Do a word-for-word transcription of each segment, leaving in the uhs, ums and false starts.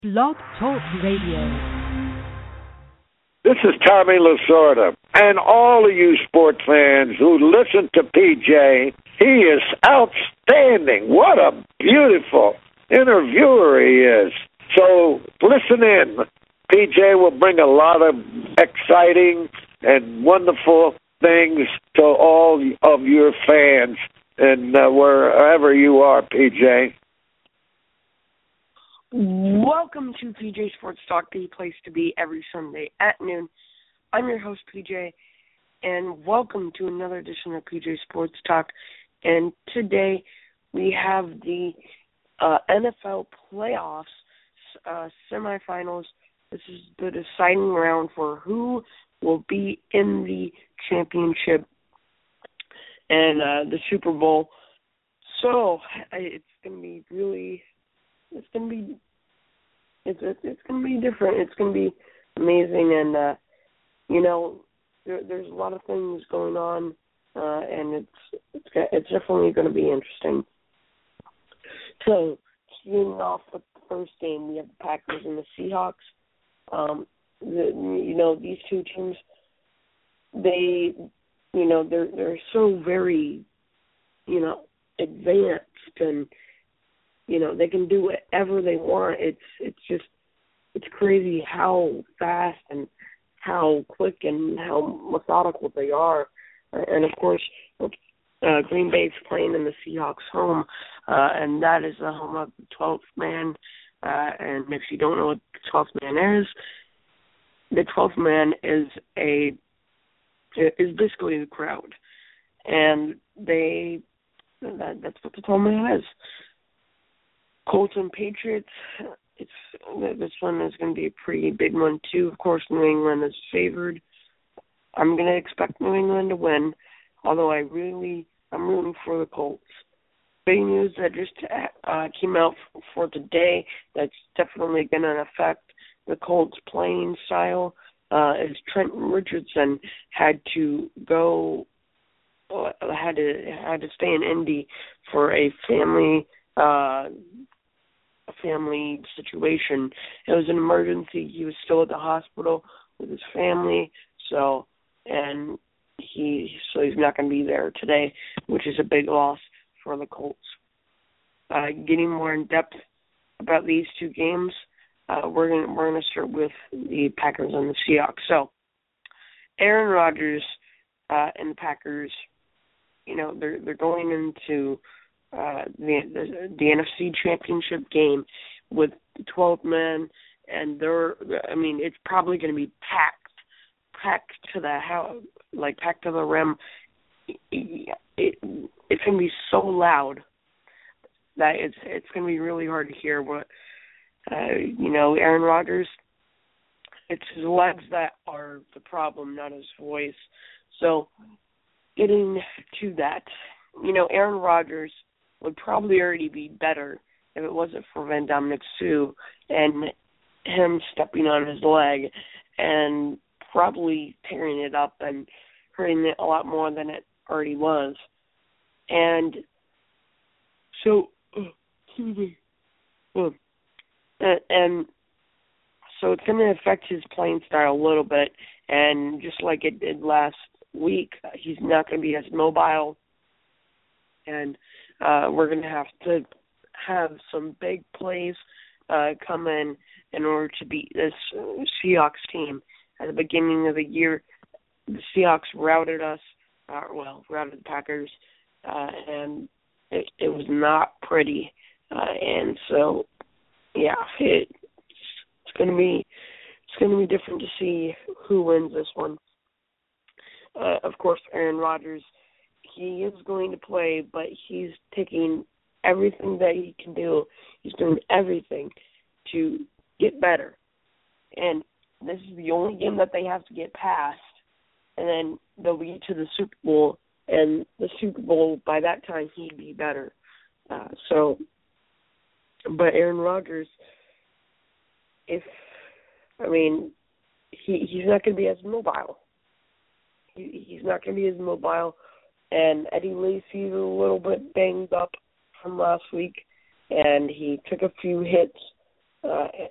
Blog Talk Radio. This is Tommy Lasorda, and all of you sports fans who listen to P J, he is outstanding. What a beautiful interviewer he is. So listen in. P J will bring a lot of exciting and wonderful things to all of your fans, and uh, wherever you are, P J. Welcome to P J Sports Talk, the place to be every Sunday at noon. I'm your host, P J, and welcome to another edition of P J Sports Talk. And today we have the uh, N F L playoffs uh, semifinals. This is the deciding round for who will be in the championship and uh, the Super Bowl. So it's going to be really... It's gonna be, it's it's, it's gonna be different. It's gonna be amazing, and uh, you know, there, there's a lot of things going on, uh, and it's it's it's definitely gonna be interesting. So, starting off with the first game, we have the Packers and the Seahawks. Um, the, you know, these two teams, they, you know, they're they're so very, you know, advanced and. You know, they can do whatever they want. It's it's just it's crazy how fast and how quick and how methodical they are. Uh, and of course, uh, Green Bay's playing in the Seahawks' home, uh, and that is the home of the twelfth man. Uh, and if you don't know what the twelfth man is, the twelfth man is a is basically the crowd, and they that, that's what the twelfth man is. Colts and Patriots, it's this one is going to be a pretty big one, too. Of course, New England is favored. I'm going to expect New England to win, although I really, I'm rooting for the Colts. Big news that just uh, came out for today that's definitely going to affect the Colts' playing style uh, is Trent Richardson had to go, uh, had to had to stay in Indy for a family uh a family situation. It was an emergency. He was still at the hospital with his family, so and he so he's not going to be there today, which is a big loss for the Colts. Uh, getting more in depth about these two games, uh, we're going we're going to start with the Packers and the Seahawks. So Aaron Rodgers uh, and the Packers, you know, they're they're going into Uh, the, the the N F C Championship game with the twelfth man, and they're, I mean, it's probably going to be packed, packed to the house, like packed to the rim. It, it, it's going to be so loud that it's it's going to be really hard to hear what, uh, you know, Aaron Rodgers, it's his legs that are the problem, not his voice. So getting to that, you know, Aaron Rodgers would probably already be better if it wasn't for Van Dominic Sue and him stepping on his leg and probably tearing it up and hurting it a lot more than it already was. And so, and, and so it's going to affect his playing style a little bit. And just like it did last week, he's not going to be as mobile. And uh, we're going to have to have some big plays uh, come in in order to beat this Seahawks team. At the beginning of the year, the Seahawks routed us, uh, well, routed the Packers, uh, and it, it was not pretty. Uh, and so, yeah, it, it's going to be it's going to be different to see who wins this one. Uh, of course, Aaron Rodgers. He is going to play, but he's taking everything that he can do. He's doing everything to get better. And this is the only game that they have to get past. And then they'll get to the Super Bowl. And the Super Bowl, by that time, he'd be better. Uh, so, but Aaron Rodgers, if, I mean, he he's not going to be as mobile. He, he's not going to be as mobile. And Eddie Lacy's a little bit banged up from last week, and he took a few hits, uh,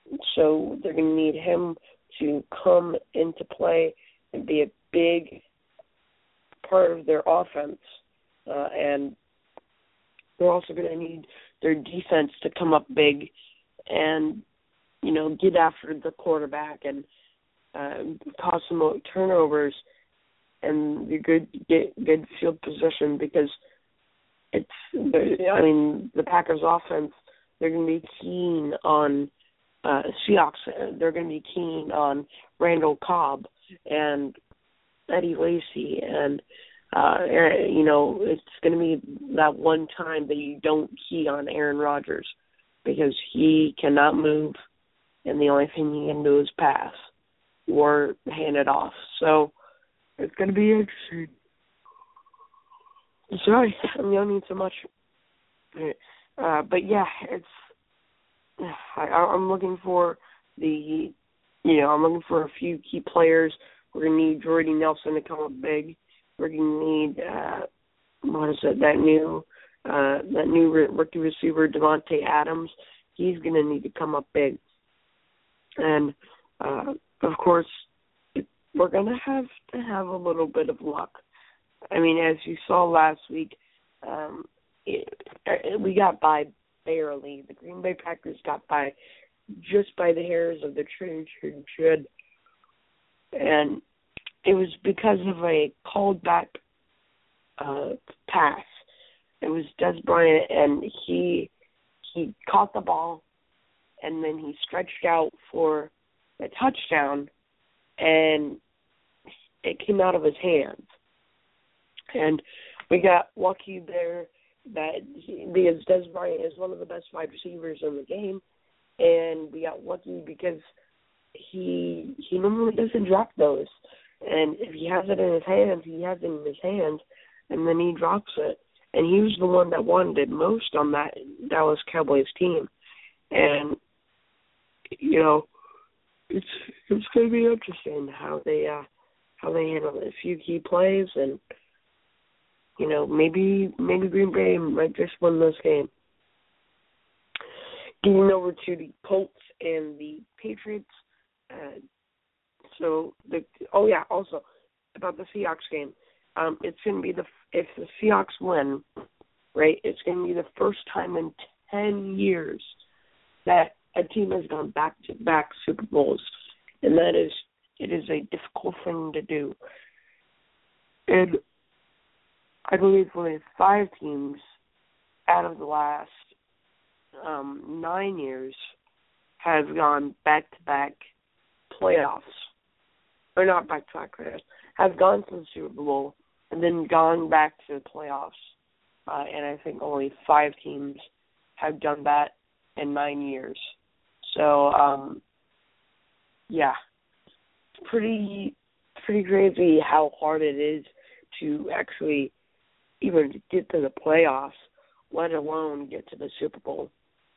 so they're going to need him to come into play and be a big part of their offense. Uh, and they're also going to need their defense to come up big and, you know, get after the quarterback and uh, cause some turnovers and good get good field position, because it's, I mean, the Packers offense, they're going to be keen on uh, Seahawks. They're going to be keen on Randall Cobb and Eddie Lacy, and uh, you know, it's going to be that one time that you don't key on Aaron Rodgers, because he cannot move, and the only thing he can do is pass or hand it off. So it's going to be interesting. Sorry, I'm yawning so much. Uh, but yeah, it's. I, I'm looking for the, you know, I'm looking for a few key players. We're gonna need Jordy Nelson to come up big. We're gonna need uh, what is it? That new, uh, that new rookie receiver Devontae Adams. He's gonna need to come up big. And uh, of course, we're gonna have to have a little bit of luck. I mean, as you saw last week, um, it, it, we got by barely. The Green Bay Packers got by just by the hairs of the chin, chin, chin. And it was because of a called back uh, pass. It was Dez Bryant, and he he caught the ball, and then he stretched out for a touchdown, and it came out of his hands. And we got lucky there that he, because Dez Bryant is one of the best wide receivers in the game, and we got lucky because he he normally doesn't drop those. And if he has it in his hands, he has it in his hands, and then he drops it. And he was the one that wanted it most on that Dallas Cowboys team. And, you know, it's it's going to be interesting how they uh, how they handle a few key plays, and you know, maybe maybe Green Bay might just win this game. Getting over to the Colts and the Patriots. Uh, so the oh yeah, also about the Seahawks game. Um, it's going to be the if the Seahawks win, right? It's going to be the first time in ten years that a team has gone back to back Super Bowls, and that is it is a difficult thing to do. And I believe only five teams out of the last um, nine years have gone back-to-back playoffs. Or not back-to-back playoffs. Have gone to the Super Bowl and then gone back to the playoffs. Uh, and I think only five teams have done that in nine years. So, um, yeah. It's pretty, pretty crazy how hard it is to actually even get to the playoffs, let alone get to the Super Bowl.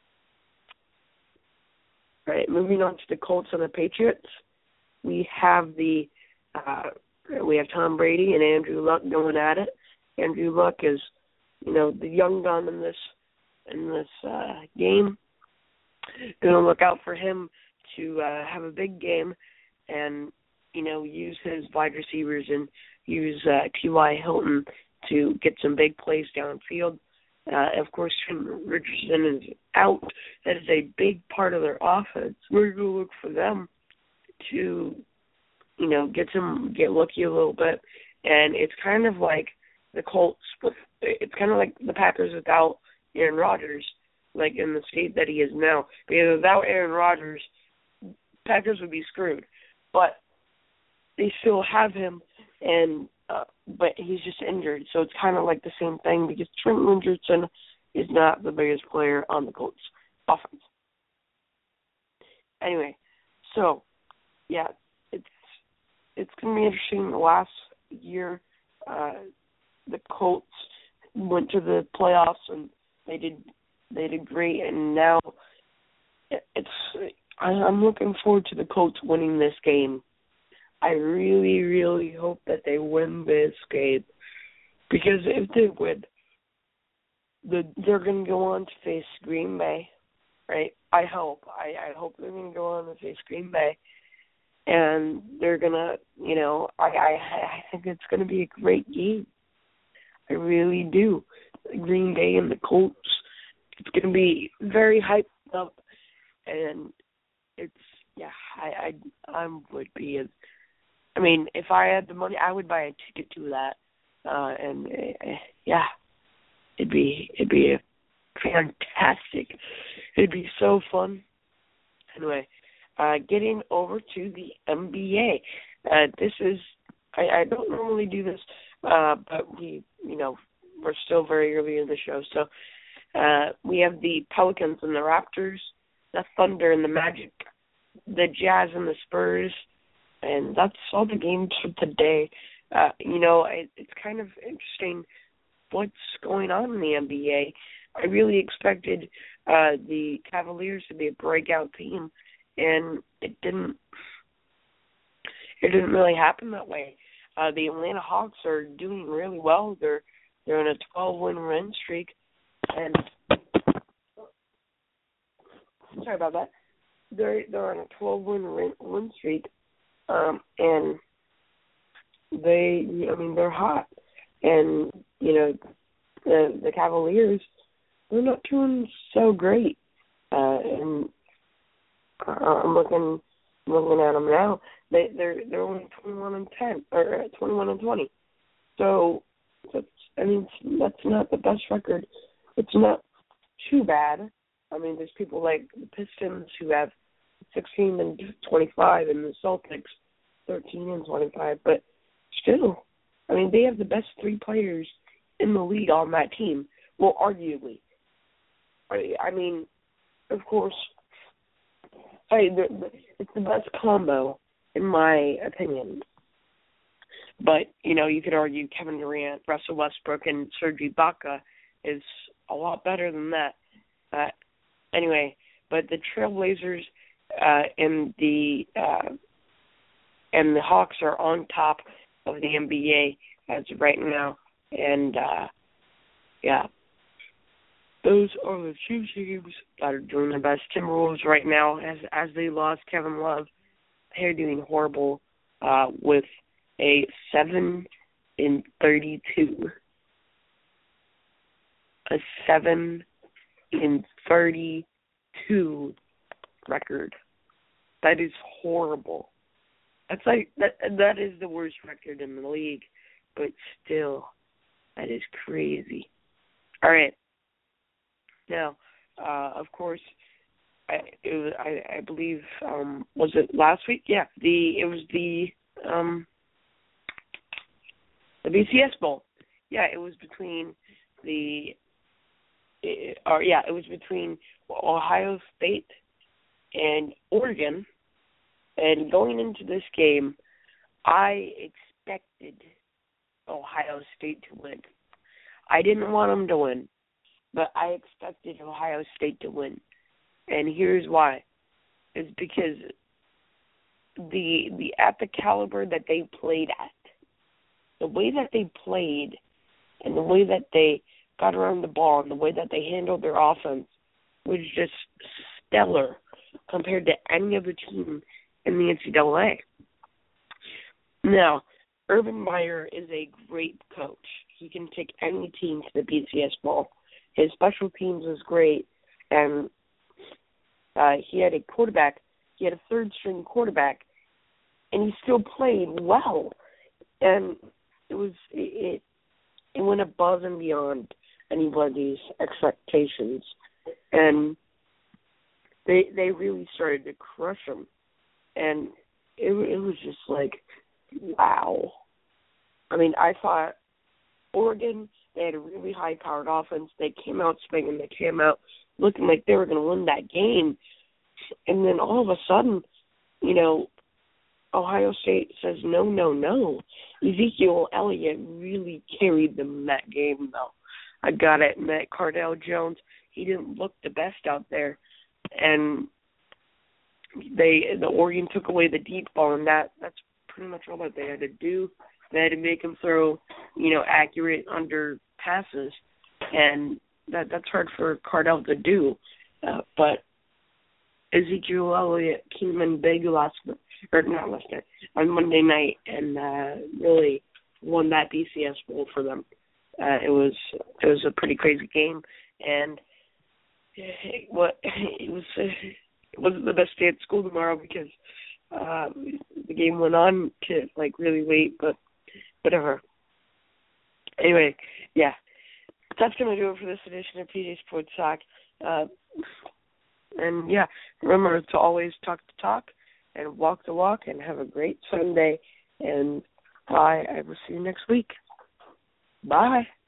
All right, moving on to the Colts and the Patriots. We have the uh, we have Tom Brady and Andrew Luck going at it. Andrew Luck is, you know, the young gun in this in this uh, game. Going to look out for him to uh, have a big game and, you know, use his wide receivers and use uh, T Y. Hilton to get some big plays downfield. Uh, of course, Trent Richardson is out. That is a big part of their offense. We're going to look for them to, you know, get some, get lucky a little bit. And it's kind of like the Colts, with, it's kind of like the Packers without Aaron Rodgers, like in the state that he is now. Because without Aaron Rodgers, Packers would be screwed. But they still have him, and Uh, but he's just injured, so it's kind of like the same thing because Trent Richardson is not the biggest player on the Colts offense. Anyway, so yeah, it's it's gonna be interesting. The last year, uh, the Colts went to the playoffs and they did they did great, and now it's I'm looking forward to the Colts winning this game. I really, really hope that they win this game, because if they win, the, they're going to go on to face Green Bay, right? I hope. I, I hope they're going to go on to face Green Bay, and they're going to, you know, I, I, I think it's going to be a great game. I really do. Green Bay and the Colts, it's going to be very hyped up, and it's, yeah, I, I, I would be, a, I mean, if I had the money, I would buy a ticket to that, uh, and, uh, yeah, it'd be, it'd be a fantastic. It'd be so fun. Anyway, uh, getting over to the N B A. Uh, this is, I, I don't normally do this, uh, but we, you know, we're still very early in the show. So uh, we have the Pelicans and the Raptors, the Thunder and the Magic, the Jazz and the Spurs, and that's all the games for today. Uh, you know, it, it's kind of interesting what's going on in the N B A. I really expected uh, the Cavaliers to be a breakout team, and it didn't. It didn't really happen that way. Uh, the Atlanta Hawks are doing really well. They're they're on a twelve-win win streak, and sorry about that. They're they're on a twelve-win win streak, um, and they, I mean, they're hot, and you know, the the Cavaliers, they're not doing so great, uh, and I'm looking looking at them now. They they're they're only twenty-one and ten or twenty-one and twenty. So that's, I mean, that's not the best record. It's not too bad. I mean, there's people like the Pistons who have sixteen and twenty-five, and the Celtics thirteen and twenty-five. But still, I mean, they have the best three players in the league on that team. Well, arguably. I, I mean, of course, I, the, the, it's the best combo, in my opinion. But, you know, you could argue Kevin Durant, Russell Westbrook, and Serge Ibaka is a lot better than that. Uh, anyway, but the Trailblazers uh, and the uh, and the Hawks are on top of the N B A as of right now. And, uh, yeah, those are the two teams that are doing the best. Timberwolves right now, as as they lost Kevin Love, they're doing horrible uh, with a seven in thirty-two. A seven in thirty-two record. That is horrible. That's like that. That is the worst record in the league, but still, that is crazy. All right. Now, uh, of course, I, it was, I, I believe, um, was it last week? Yeah, the it was the um, the B C S Bowl. Yeah, it was between the, it, or yeah, it was between Ohio State and Oregon. And going into this game, I expected Ohio State to win. I didn't want them to win, but I expected Ohio State to win. And here's why. It's because the the at the caliber that they played at, the way that they played and the way that they got around the ball and the way that they handled their offense was just stellar compared to any other team in the N C double A. Now, Urban Meyer is a great coach. He can take any team to the B C S Bowl. His special teams is great, and uh, he had a quarterback. He had a third-string quarterback, and he still played well. And it was it it went above and beyond anybody's expectations, and they they really started to crush him. And it it was just like, wow. I mean, I thought Oregon, they had a really high-powered offense. They came out swinging. They came out looking like they were going to win that game. And then all of a sudden, you know, Ohio State says, no, no, no. Ezekiel Elliott really carried them in that game, though. I got it. And that Cardale Jones, he didn't look the best out there. And they, the Oregon took away the deep ball, and that that's pretty much all that they had to do. They had to make him throw, you know, accurate under passes, and that that's hard for Cardale to do. Uh, but Ezekiel Elliott came in big last, or not last night, on Monday night, and uh, really won that B C S Bowl for them. Uh, it was it was a pretty crazy game, and it, what it was it wasn't the best day at school tomorrow because uh, the game went on to like really late, but whatever. Anyway, yeah, that's gonna do it for this edition of P J Sports Talk. Uh, and yeah, remember to always talk the talk and walk the walk, and have a great Sunday. And bye. I will see you next week. Bye.